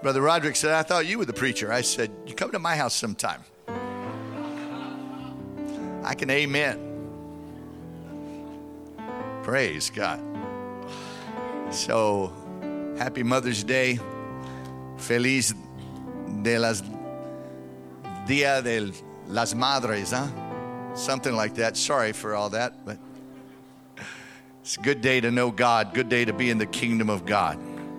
Brother Roderick said, I thought you were the preacher. I said, you come to my house sometime. I can amen. Praise God. So, happy Mother's Day. Feliz de las Dia de las Madres, huh? Something like that. Sorry for all that, but it's a good day to know God. Good day to be in the kingdom of God.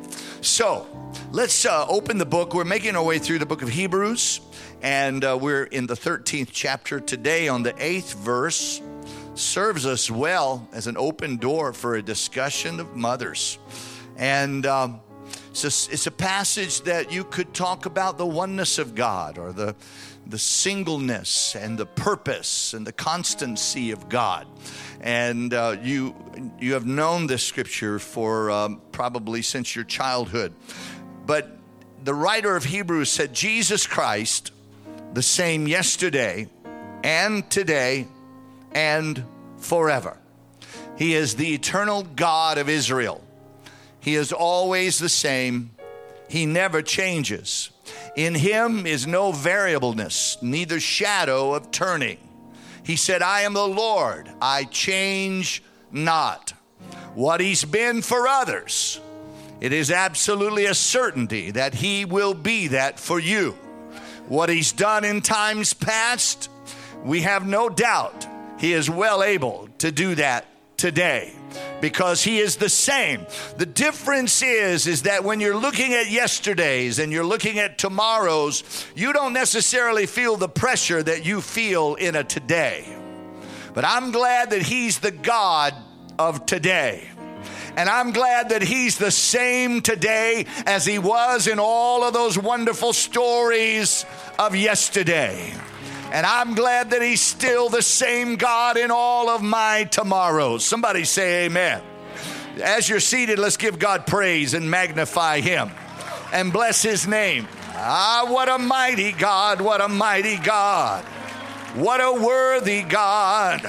So, let's open the book. We're making our way through the book of Hebrews, and we're in the 13th chapter today on the 8th verse. Serves us well as an open door for a discussion of mothers. And it's a passage that you could talk about the oneness of God, or the singleness and the purpose and the constancy of God. And you have known this scripture for probably since your childhood. But the writer of Hebrews said, Jesus Christ, the same yesterday and today and forever. He is the eternal God of Israel. He is always the same. He never changes. In him is no variableness, neither shadow of turning. He said, I am the Lord, I change not. What he's been for others, it is absolutely a certainty that he will be that for you. What he's done in times past, we have no doubt he is well able to do that today, because he is the same. The difference is that when you're looking at yesterdays and you're looking at tomorrows, you don't necessarily feel the pressure that you feel in a today. But I'm glad that he's the God of today. And I'm glad that he's the same today as he was in all of those wonderful stories of yesterday. And I'm glad that he's still the same God in all of my tomorrows. Somebody say amen. As you're seated, let's give God praise and magnify him and bless his name. What a mighty God, what a mighty God. What a worthy God.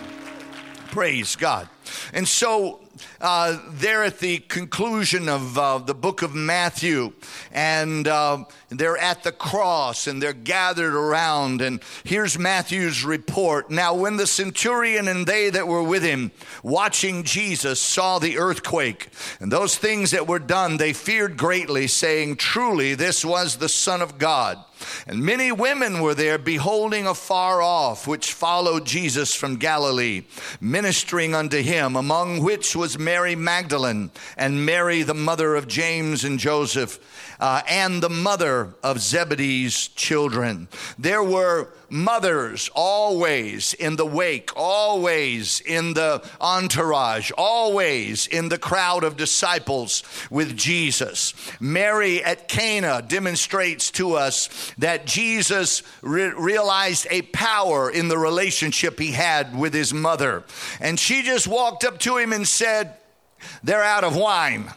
Praise God. And so they're at the conclusion of the book of Matthew, and they're at the cross, and they're gathered around, and here's Matthew's report. Now, when the centurion and they that were with him watching Jesus saw the earthquake and those things that were done, they feared greatly, saying, truly, this was the Son of God. And many women were there, beholding afar off, which followed Jesus from Galilee, ministering unto him, among which was Mary Magdalene, and Mary the mother of James and Joseph, and the mother of Zebedee's children. There were mothers always in the wake, always in the entourage, always in the crowd of disciples with Jesus. Mary at Cana demonstrates to us that Jesus realized a power in the relationship he had with his mother. And she just walked up to him and said, they're out of wine.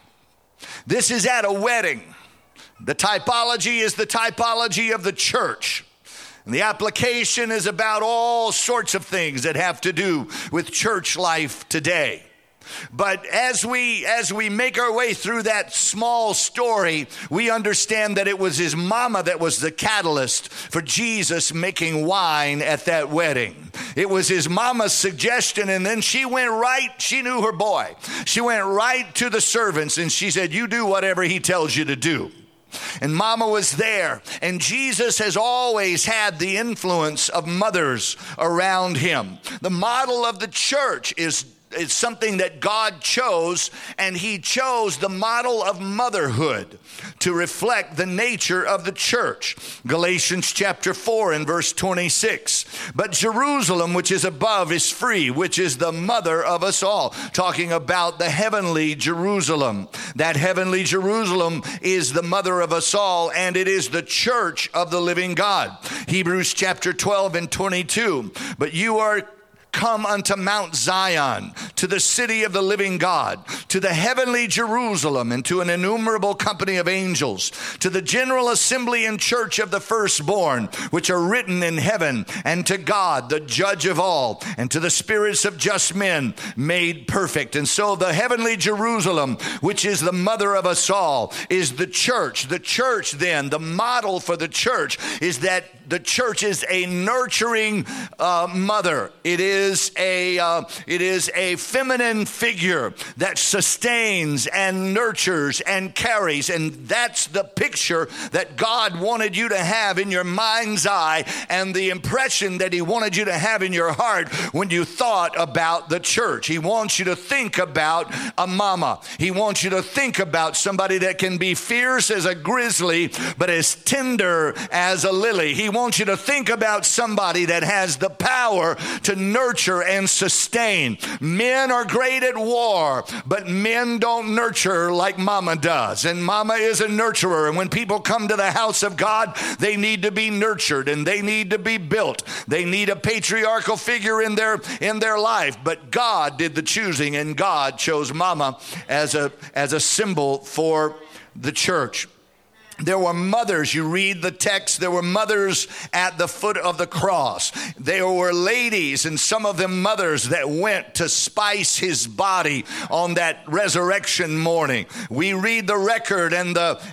This is at a wedding. The typology is the typology of the church. And the application is about all sorts of things that have to do with church life today. But as we make our way through that small story, we understand that it was his mama that was the catalyst for Jesus making wine at that wedding. It was his mama's suggestion, and then she knew her boy. She went right to the servants and she said, you do whatever he tells you to do. And mama was there, and Jesus has always had the influence of mothers around him. The model of the church is something that God chose, and he chose the model of motherhood to reflect the nature of the church. Galatians chapter 4 and verse 26. But Jerusalem, which is above, is free, which is the mother of us all. Talking about the heavenly Jerusalem. That heavenly Jerusalem is the mother of us all, and it is the church of the living God. Hebrews chapter 12 and 22. But you are come unto Mount Zion, to the city of the living God, to the heavenly Jerusalem, and to an innumerable company of angels, to the general assembly and church of the firstborn, which are written in heaven, and to God, the judge of all, and to the spirits of just men made perfect. And so the heavenly Jerusalem, which is the mother of us all, is the church. The church, then, the model for the church is that the church is a nurturing mother. It is a feminine figure that sustains and nurtures and carries. And that's the picture that God wanted you to have in your mind's eye, and the impression that he wanted you to have in your heart when you thought about the church. He wants you to think about a mama. He wants you to think about somebody that can be fierce as a grizzly, but as tender as a lily. He wants you to think about somebody that has the power to nurture and sustain. Men are great at war, but men don't nurture like mama does. And mama is a nurturer. And when people come to the house of God, they need to be nurtured and they need to be built. They need a patriarchal figure in their life. But God did the choosing, and God chose mama as a symbol for the church. There were mothers, you read the text, there were mothers at the foot of the cross. There were ladies, and some of them mothers, that went to spice his body on that resurrection morning. We read the record and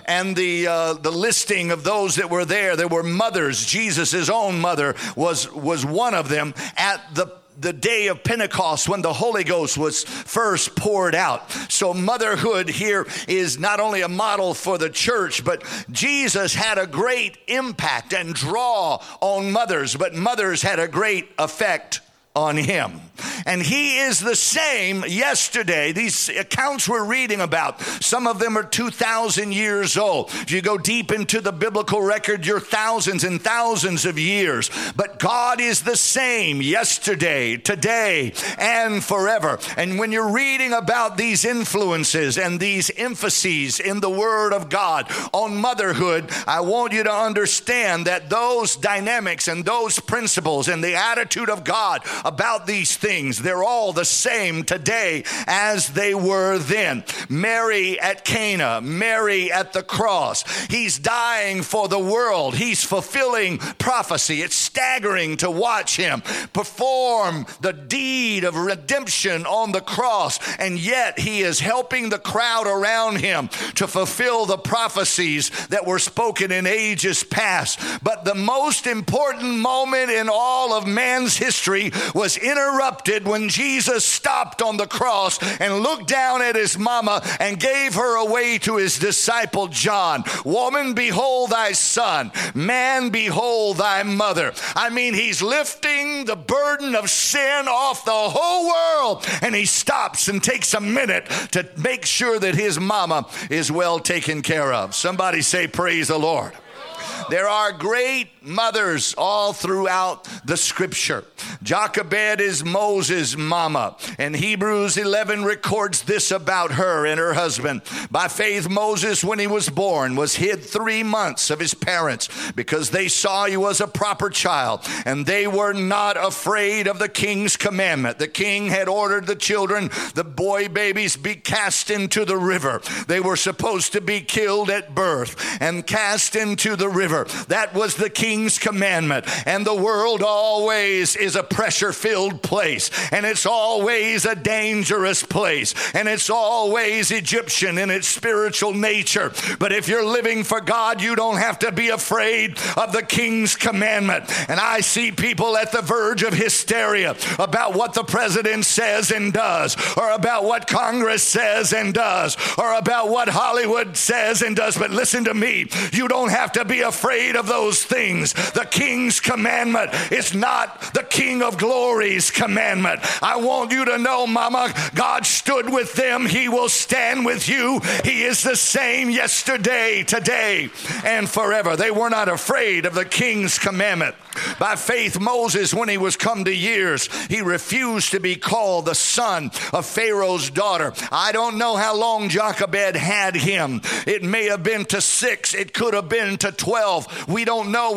the listing of those that were there. There were mothers. Jesus' own mother was one of them at the day of Pentecost, when the Holy Ghost was first poured out. So motherhood here is not only a model for the church, but Jesus had a great impact and draw on mothers, but mothers had a great effect on him. And he is the same yesterday. These accounts we're reading about, some of them are 2,000 years old. If you go deep into the biblical record, you're thousands and thousands of years. But God is the same yesterday, today, and forever. And when you're reading about these influences and these emphases in the Word of God on motherhood, I want you to understand that those dynamics and those principles and the attitude of God about these things, they're all the same today as they were then. Mary at Cana, Mary at the cross. He's dying for the world. He's fulfilling prophecy. It's staggering to watch him perform the deed of redemption on the cross, and yet he is helping the crowd around him to fulfill the prophecies that were spoken in ages past. But the most important moment in all of man's history was interrupted when Jesus stopped on the cross and looked down at his mama and gave her away to his disciple John. Woman, behold thy son. Man, behold thy mother. I mean, he's lifting the burden of sin off the whole world, and he stops and takes a minute to make sure that his mama is well taken care of. Somebody say, praise the Lord. There are great mothers all throughout the scripture. Jochebed is Moses' mama, and Hebrews 11 records this about her and her husband. By faith, Moses, when he was born, was hid 3 months of his parents because they saw he was a proper child, and they were not afraid of the king's commandment. The king had ordered the children, the boy babies, be cast into the river. They were supposed to be killed at birth and cast into the river. That was the king's commandment. And the world always is a pressure-filled place, and it's always a dangerous place, and it's always Egyptian in its spiritual nature. But if you're living for God, you don't have to be afraid of the king's commandment. And I see people at the verge of hysteria about what the president says and does, or about what Congress says and does, or about what Hollywood says and does. But listen to me, you don't have to be afraid of those things. The king's commandment is not the King of Glory's commandment. I want you to know, mama, God stood with them. He will stand with you. He is the same yesterday, today, and forever. They were not afraid of the king's commandment. By faith, Moses, when he was come to years, he refused to be called the son of Pharaoh's daughter. I don't know how long Jochebed had him. It may have been to 6. It could have been to 12. We don't know when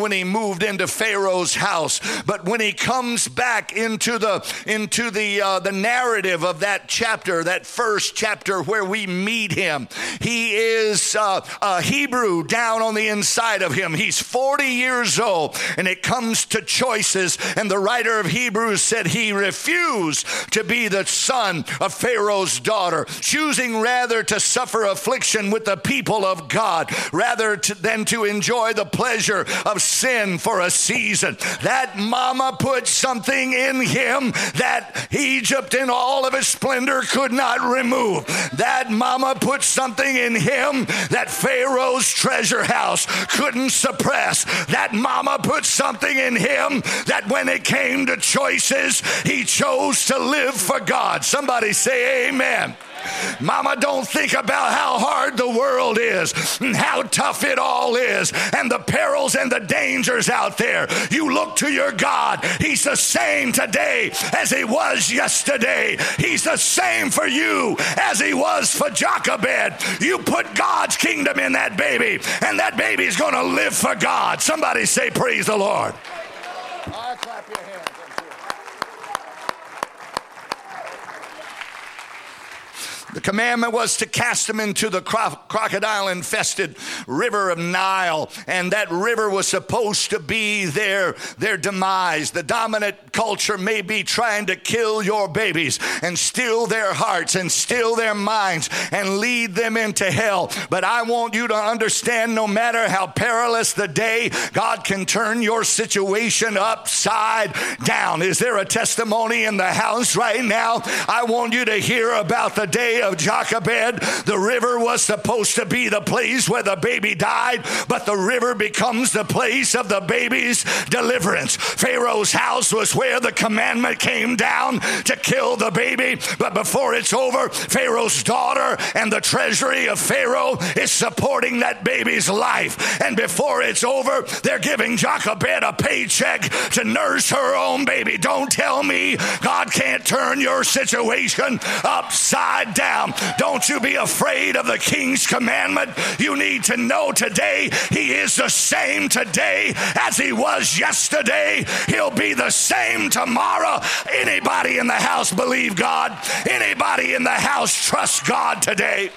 when he moved into Pharaoh's house. But when he comes back into the narrative of that chapter, that first chapter where we meet him, he is a Hebrew down on the inside of him. He's 40 years old, and it comes to choices, and the writer of Hebrews said he refused to be the son of Pharaoh's daughter, choosing rather to suffer affliction with the people of God than to enjoy the pleasure of sin for a season. That mama put something in him that Egypt in all of its splendor could not remove. That mama put something in him that Pharaoh's treasure house couldn't suppress. That mama put something in him that when it came to choices, he chose to live for God. Somebody say amen. Mama, don't think about how hard the world is and how tough it all is and the perils and the dangers out there. You look to your God. He's the same today as he was yesterday. He's the same for you as he was for Jochebed. You put God's kingdom in that baby, and that baby's going to live for God. Somebody say, praise the Lord. I'll clap your hands. The commandment was to cast them into the crocodile-infested river of Nile, and that river was supposed to be their demise. The dominant culture may be trying to kill your babies and steal their hearts and steal their minds and lead them into hell. But I want you to understand, no matter how perilous the day, God can turn your situation upside down. Is there a testimony in the house right now? I want you to hear about the day of Jochebed. The river was supposed to be the place where the baby died, but the river becomes the place of the baby's deliverance. Pharaoh's house was where the commandment came down to kill the baby, but before it's over, Pharaoh's daughter and the treasury of Pharaoh is supporting that baby's life. And before it's over, they're giving Jochebed a paycheck to nurse her own baby. Don't tell me God can't turn your situation upside down. Don't you be afraid of the king's commandment. You need to know today he is the same today as he was yesterday. He'll be the same tomorrow. Anybody in the house believe God? Anybody in the house trust God today?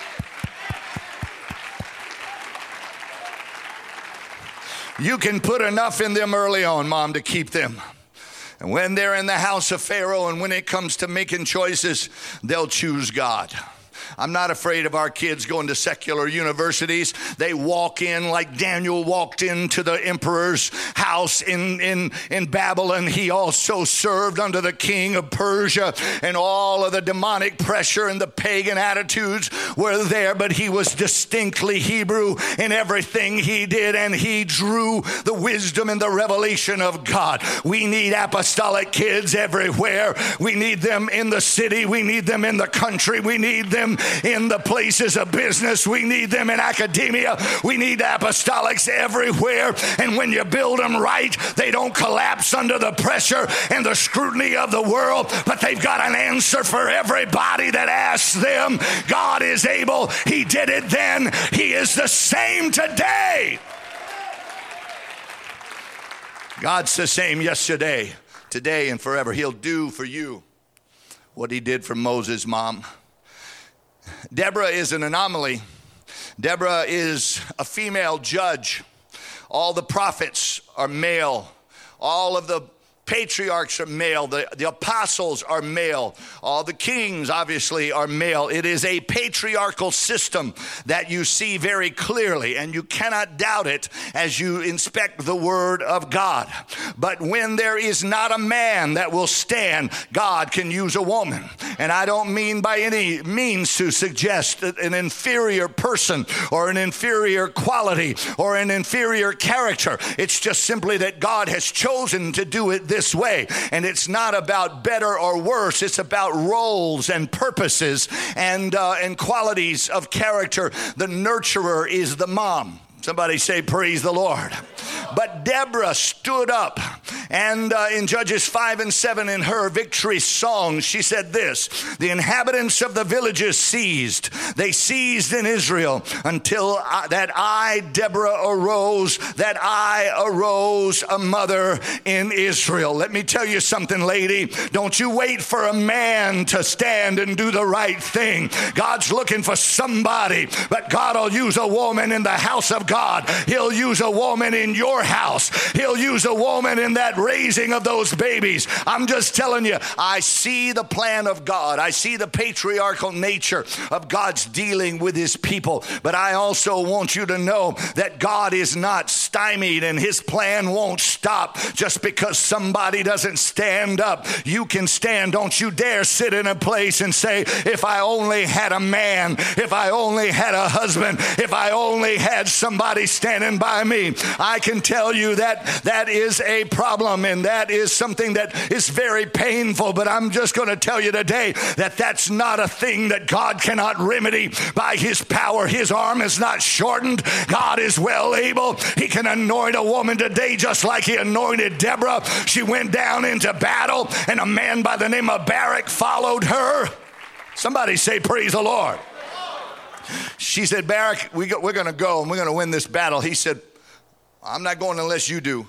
You can put enough in them early on, Mom, to keep them. And when they're in the house of Pharaoh and when it comes to making choices, they'll choose God. I'm not afraid of our kids going to secular universities. They walk in like Daniel walked into the emperor's house in Babylon. He also served under the king of Persia, and all of the demonic pressure and the pagan attitudes were there, but he was distinctly Hebrew in everything he did, and he drew the wisdom and the revelation of God. We need apostolic kids everywhere. We need them in the city. We need them in the country. We need them in the places of business. We need them in academia. We need apostolics everywhere. And when you build them right, they don't collapse under the pressure and the scrutiny of the world, but they've got an answer for everybody that asks them. God is able. He did it then. He is the same today. God's the same yesterday, today, and forever. He'll do for you what he did for Moses' mom. Deborah is an anomaly. Deborah is a female judge. All the prophets are male. All of the patriarchs are male. The apostles are male. All the kings, obviously, are male. It is a patriarchal system that you see very clearly, and you cannot doubt it as you inspect the word of God. But when there is not a man that will stand, God can use a woman. And I don't mean by any means to suggest an inferior person or an inferior quality or an inferior character. It's just simply that God has chosen to do it this way. And it's not about better or worse. It's about roles and purposes and qualities of character. The nurturer is the mom. Somebody say, praise the Lord. But Deborah stood up And in Judges 5 and 7, in her victory song, she said this: the inhabitants of the villages seized. They seized in Israel until Deborah, arose, that I arose a mother in Israel. Let me tell you something, lady. Don't you wait for a man to stand and do the right thing. God's looking for somebody, but God will use a woman in the house of God. He'll use a woman in your house. He'll use a woman in that raising of those babies. I'm just telling you, I see the plan of God. I see the patriarchal nature of God's dealing with his people. But I also want you to know that God is not stymied, and his plan won't stop just because somebody doesn't stand up. You can stand. Don't you dare sit in a place and say, if I only had a man, if I only had a husband, if I only had somebody standing by me. I can tell you that that is a problem, and that is something that is very painful. But I'm just going to tell you today that that's not a thing that God cannot remedy by his power. His arm is not shortened. God is well able. He can anoint a woman today just like he anointed Deborah. She went down into battle, and a man by the name of Barak followed her. Somebody say, praise the Lord. She said, Barak, we're going to go and we're going to win this battle. He said, I'm not going unless you do.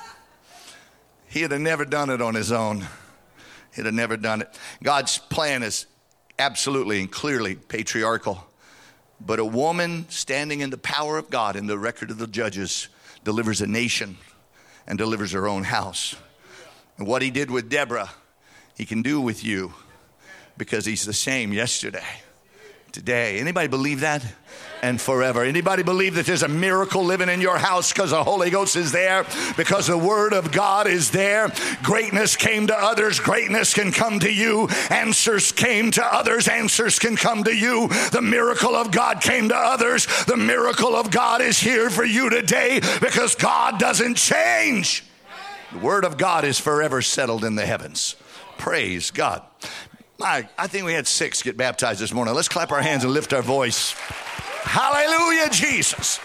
He'd have never done it on his own. He'd have never done it. God's plan is absolutely and clearly patriarchal. But a woman standing in the power of God in the record of the Judges delivers a nation and delivers her own house. And what he did with Deborah, he can do with you, because he's the same yesterday, today. Anybody believe that? And forever. Anybody believe that there's a miracle living in your house because the Holy Ghost is there, because the Word of God is there? Greatness came to others. Greatness can come to you. Answers came to others. Answers can come to you. The miracle of God came to others. The miracle of God is here for you today, because God doesn't change. The Word of God is forever settled in the heavens. Praise God. I think we had 6 get baptized this morning. Let's clap our hands and lift our voice. Hallelujah, Jesus.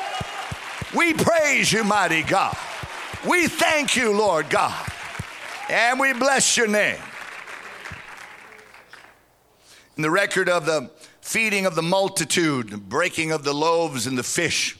We praise you, mighty God. We thank you, Lord God. And we bless your name. In the record of the feeding of the multitude, the breaking of the loaves and the fish,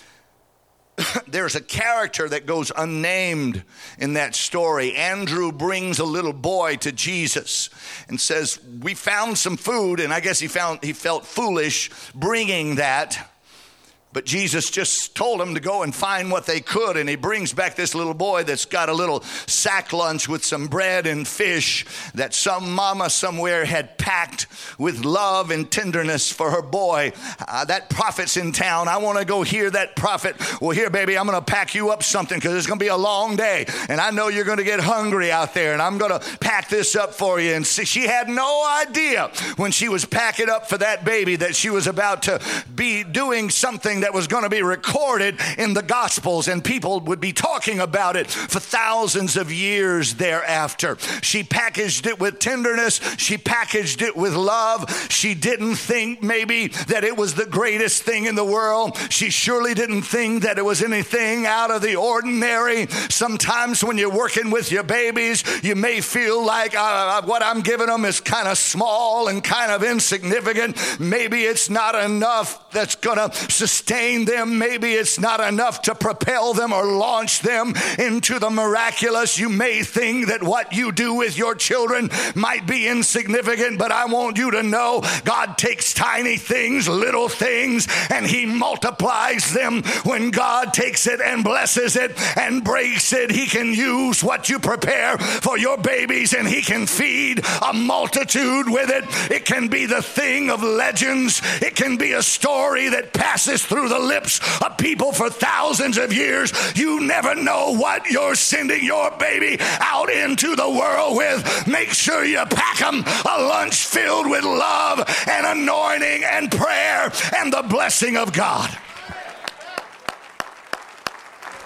there's a character that goes unnamed in that story. Andrew brings a little boy to Jesus and says, we found some food. And I guess he felt foolish bringing that. But Jesus just told him to go and find what they could. And he brings back this little boy that's got a little sack lunch with some bread and fish that some mama somewhere had packed with love and tenderness for her boy. That prophet's in town. I want to go hear that prophet. Well, here, baby, I'm going to pack you up something, because it's going to be a long day. And I know you're going to get hungry out there. And I'm going to pack this up for you. And she had no idea when she was packing up for that baby that she was about to be doing something that was going to be recorded in the Gospels, and people would be talking about it for thousands of years thereafter. She packaged it with tenderness. She packaged it with love. She didn't think maybe that it was the greatest thing in the world. She surely didn't think that it was anything out of the ordinary. Sometimes when you're working with your babies, you may feel like what I'm giving them is kind of small and kind of insignificant. Maybe it's not enough that's going to sustain them. Maybe it's not enough to propel them or launch them into the miraculous. You may think that what you do with your children might be insignificant, but I want you to know God takes tiny things, little things, and he multiplies them. When God takes it and blesses it and breaks it, he can use what you prepare for your babies, and he can feed a multitude with it. It can be the thing of legends. It can be a story that passes through the lips of people for thousands of years. You never know what you're sending your baby out into the world with. Make sure you pack them a lunch filled with love and anointing and prayer and the blessing of God.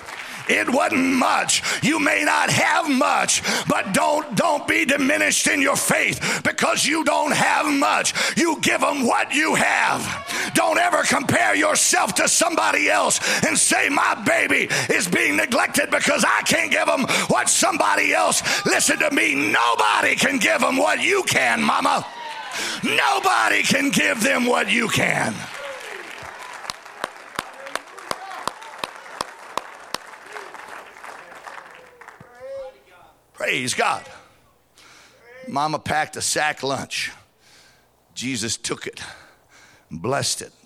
It wasn't much. You may not have much, but don't be diminished in your faith because you don't have much. You give them what you have. Don't ever compare yourself to somebody else and say, my baby is being neglected because I can't give them what somebody else. Listen to me. Nobody can give them what you can, mama. Nobody can give them what you can. Praise God. Mama packed a sack lunch. Jesus took it, blessed it,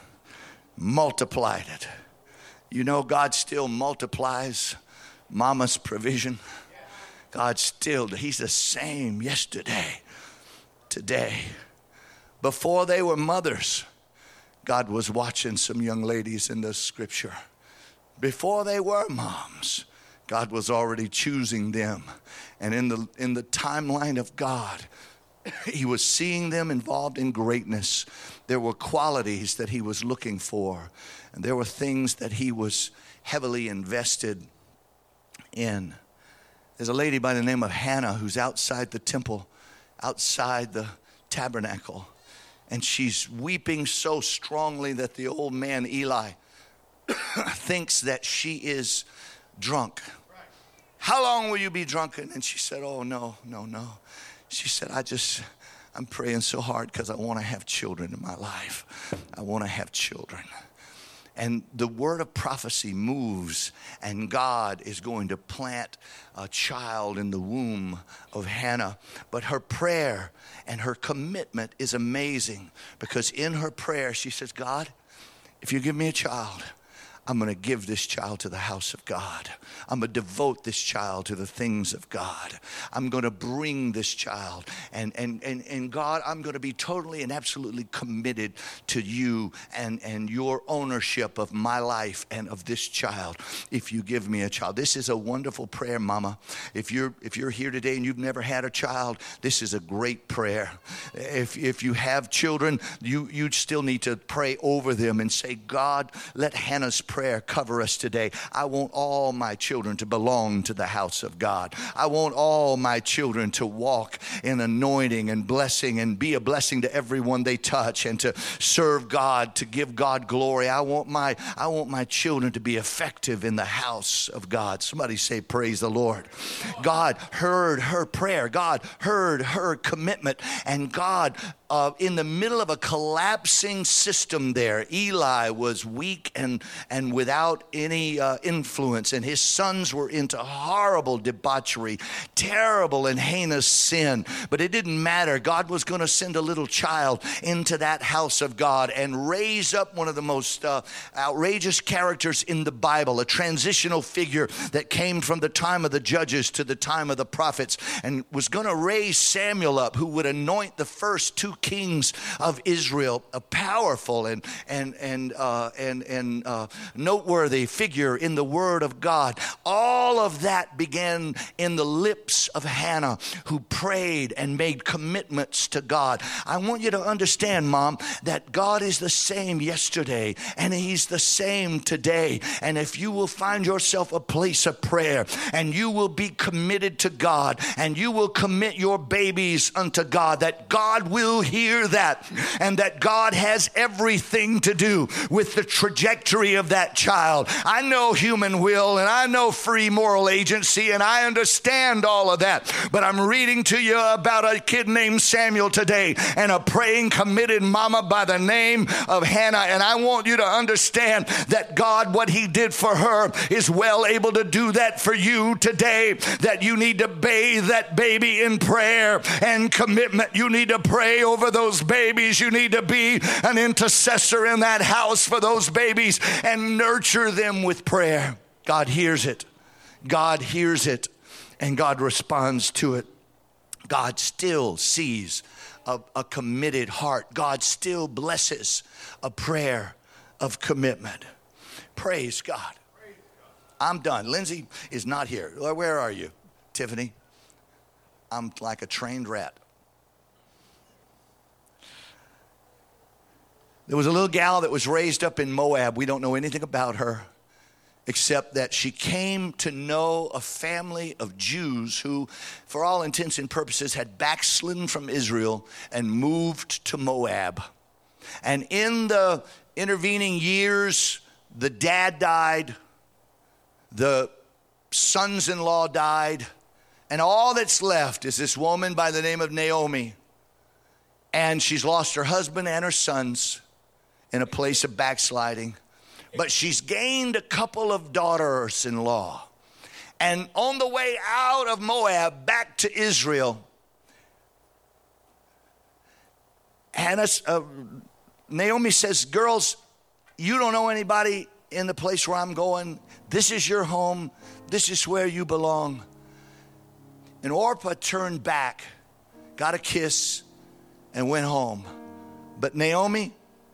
multiplied it. You know, God still multiplies mama's provision. God still, he's the same yesterday, today. Before they were mothers, God was watching some young ladies in the scripture. Before they were moms, God was already choosing them. And in the timeline of God, he was seeing them involved in greatness. There were qualities that he was looking for. And there were things that he was heavily invested in. There's a lady by the name of Hannah who's outside the temple, outside the tabernacle. And she's weeping so strongly that the old man, Eli, thinks that she is drunk. How long will you be drunken? And she said, oh, no. She said, I'm praying so hard because I want to have children in my life. I want to have children. And the word of prophecy moves, and God is going to plant a child in the womb of Hannah. But her prayer and her commitment is amazing, because in her prayer she says, God, if you give me a child, I'm going to give this child to the house of God. I'm going to devote this child to the things of God. I'm going to bring this child. And God, I'm going to be totally and absolutely committed to you and your ownership of my life and of this child if you give me a child. This is a wonderful prayer, Mama. If you're here today and you've never had a child, this is a great prayer. If you have children, you still need to pray over them and say, God, let Hannah's prayer cover us today. I want all my children to belong to the house of God. I want all my children to walk in anointing and blessing and be a blessing to everyone they touch and to serve God, to give God glory. I want my children to be effective in the house of God. Somebody say, praise the Lord. God heard her prayer. God heard her commitment. And God, in the middle of a collapsing system there, Eli was weak and without any influence, and his sons were into horrible debauchery, terrible and heinous sin. But it didn't matter. God was going to send a little child into that house of God and raise up one of the most outrageous characters in the Bible, a transitional figure that came from the time of the judges to the time of the prophets, and was going to raise Samuel up, who would anoint the first two kings of Israel, a powerful and noteworthy figure in the Word of God. All of that began in the lips of Hannah, who prayed and made commitments to God. I want you to understand, Mom, that God is the same yesterday and he's the same today. And if you will find yourself a place of prayer and you will be committed to God and you will commit your babies unto God, that God will hear that, and that God has everything to do with the trajectory of that child. I know human will and I know free moral agency and I understand all of that, but I'm reading to you about a kid named Samuel today and a praying, committed mama by the name of Hannah. And I want you to understand that God, what he did for her, is well able to do that for you today. That you need to bathe that baby in prayer and commitment. You need to pray over those babies. You need to be an intercessor in that house for those babies and nurture them with prayer. God hears it. God hears it, and God responds to it. God still sees a committed heart. God still blesses a prayer of commitment. Praise God. I'm done. Lindsay is not here. Where are you, Tiffany? I'm like a trained rat. There was a little gal that was raised up in Moab. We don't know anything about her. except that she came to know a family of Jews who, for all intents and purposes, had backslidden from Israel and moved to Moab. And in the intervening years, the dad died, the sons-in-law died, and all that's left is this woman by the name of Naomi. And she's lost her husband and her sons in a place of backsliding. But she's gained a couple of daughters-in-law. And on the way out of Moab back to Israel, Naomi says, girls, you don't know anybody in the place where I'm going. This is your home. This is where you belong. And Orpah turned back, got a kiss, and went home. But Naomi,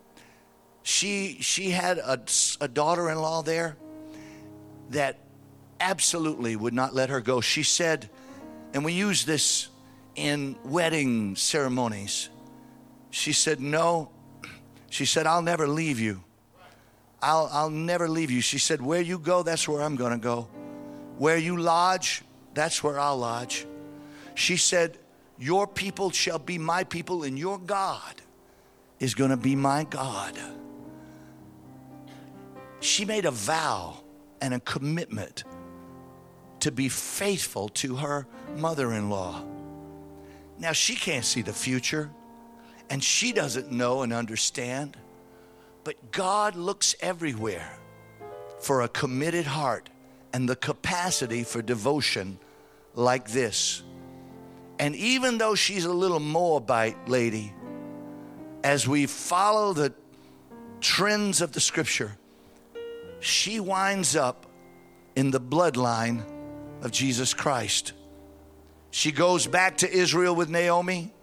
she had a daughter-in-law there that absolutely would not let her go. She said, and we use this in wedding ceremonies, she said, no. She said, I'll never leave you. I'll never leave you. She said, where you go, that's where I'm going to go. Where you lodge, that's where I'll lodge. She said, your people shall be my people, and your God is going to be my God. She made a vow and a commitment to be faithful to her mother-in-law. Now, she can't see the future, and she doesn't know and understand, but God looks everywhere for a committed heart and the capacity for devotion like this. And even though she's a little Moabite lady, as we follow the trends of the scripture, she winds up in the bloodline of Jesus Christ. She goes back to Israel with Naomi.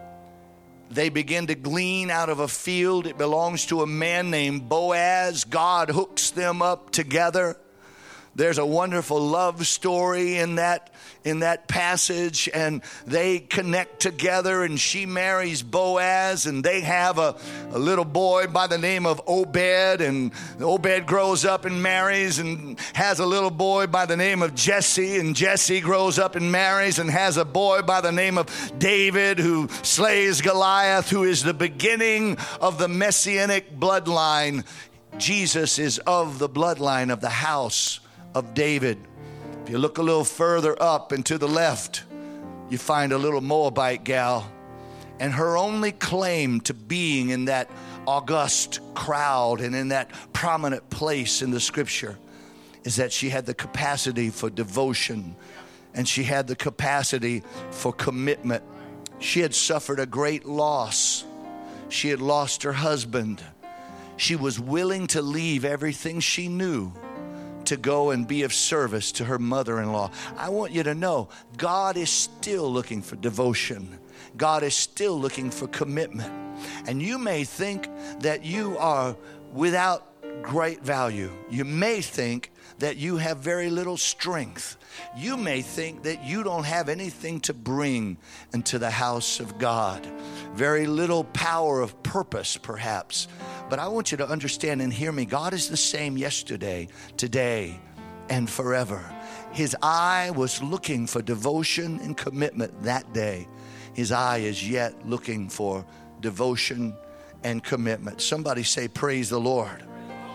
They begin to glean out of a field. It belongs to a man named Boaz. God hooks them up together. There's a wonderful love story in that passage, and they connect together, and she marries Boaz, and they have a little boy by the name of Obed, and Obed grows up and marries and has a little boy by the name of Jesse, and Jesse grows up and marries and has a boy by the name of David, who slays Goliath, who is the beginning of the messianic bloodline. Jesus is of the bloodline of the house of David. If you look a little further up and to the left, you find a little Moabite gal, and her only claim to being in that august crowd and in that prominent place in the scripture is that she had the capacity for devotion, and she had the capacity for commitment. She had suffered a great loss. She had lost her husband. She was willing to leave everything she knew to go and be of service to her mother-in-law. I want you to know, God is still looking for devotion. God is still looking for commitment. And you may think that you are without great value. You may think that you have very little strength. You may think that you don't have anything to bring into the house of God. Very little power of purpose, perhaps. But I want you to understand and hear me. God is the same yesterday, today, and forever. His eye was looking for devotion and commitment that day. His eye is yet looking for devotion and commitment. Somebody say, praise the Lord.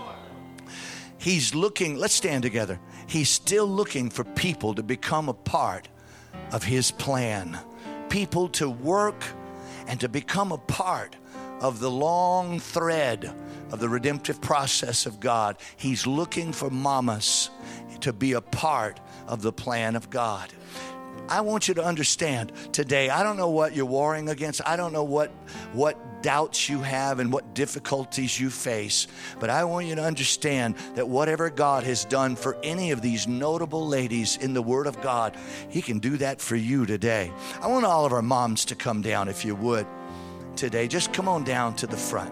He's looking, let's stand together. He's still looking for people to become a part of his plan. People to work and to become a part of the long thread of the redemptive process of God. He's looking for mamas to be a part of the plan of God. I want you to understand today, I don't know what you're warring against. I don't know what doubts you have and what difficulties you face. But I want you to understand that whatever God has done for any of these notable ladies in the Word of God, He can do that for you today. I want all of our moms to come down, if you would, today. Just come on down to the front.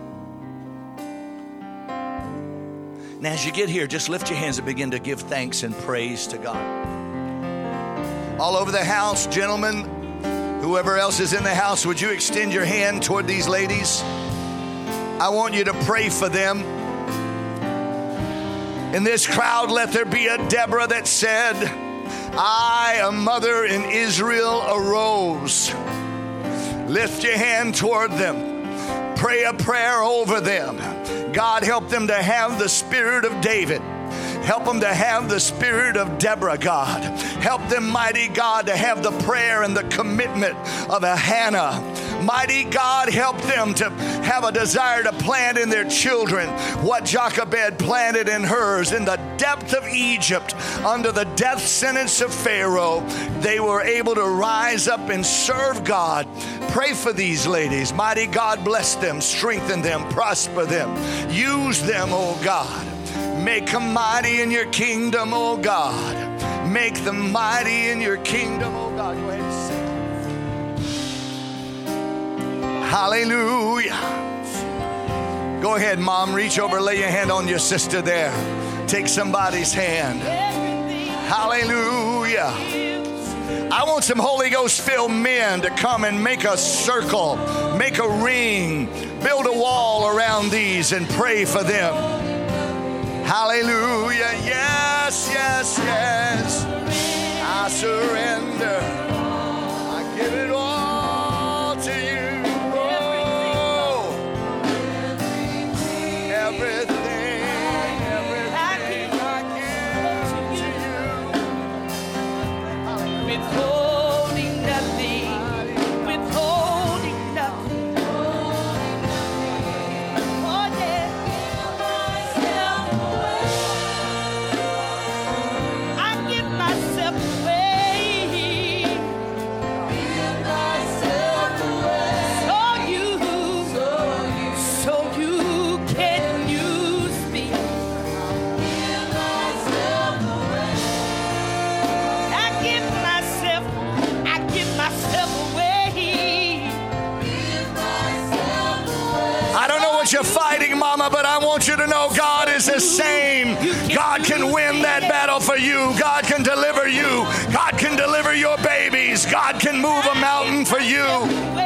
Now, as you get here, just lift your hands and begin to give thanks and praise to God. All over the house, gentlemen, whoever else is in the house, would you extend your hand toward these ladies? I want you to pray for them. In this crowd, let there be a Deborah that said, I, a mother in Israel, arose. Lift your hand toward them. Pray a prayer over them. God, help them to have the spirit of David. Help them to have the spirit of Deborah, God. Help them, mighty God, to have the prayer and the commitment of a Hannah. Mighty God, help them to have a desire to plant in their children what Jochebed planted in hers. In the depth of Egypt, under the death sentence of Pharaoh, they were able to rise up and serve God. Pray for these ladies. Mighty God, bless them, strengthen them, prosper them. Use them, oh God. Make them mighty in your kingdom, oh God. Make them mighty in your kingdom, oh God. Go ahead and sing. Hallelujah. Go ahead, Mom. Reach over, lay your hand on your sister there. Take somebody's hand. Hallelujah. I want some Holy Ghost-filled men to come and make a circle, make a ring, build a wall around these and pray for them. Hallelujah. Yes, yes, yes. I surrender. I give it all to you. Oh, everything I give to you. Withholding nothing. Withholding nothing. Oh, yeah. You're fighting, Mama, but I want you to know God is the same. God can win that battle for you. God can deliver you. God can deliver your babies. God can move a mountain for you.